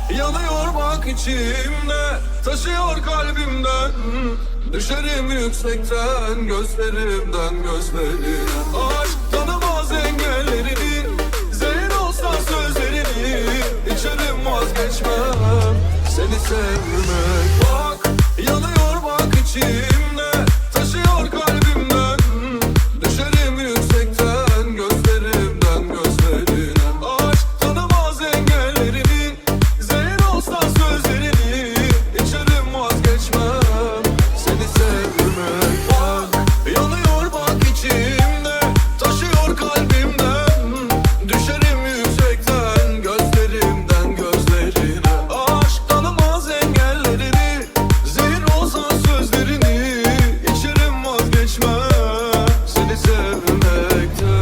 yanıyor bak içimde, taşıyor kalbimden. Düşerim yüksekten, gözlerimden gözlerine. Aşk tanımaz engellerini, zehir olsa sözlerini. İçerim vazgeçmem seni sevmek. Bak yanıyor bak içimde, taşıyor kalbimden. Düşerim yüksekten, gözlerimden gözlerine. Aşk tanımaz engellerini, zehir olsa sözlerini. İçerim vazgeçmem seni sevmek. Bak yanıyor bak içimde, taşıyor kalbimden. Düşerim yüksekten, gözlerimden gözlerine. Aşk tanımaz engellerini, zehir olsa sözlerini. İçerim vazgeçmem seni sevmekten.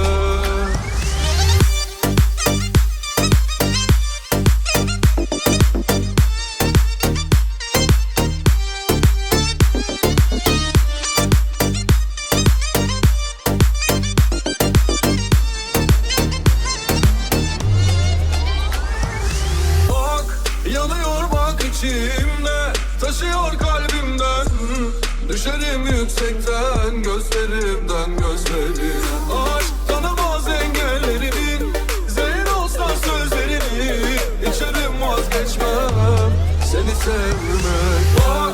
Bak yanıyor bak içimde, taşıyor kalbimden. Düşerim yüksekten, gözlerimden gözlerine. Aşk tanımaz engellerini, zehir olsa sözlerini. İçerim vazgeçmem seni sevmek. Bak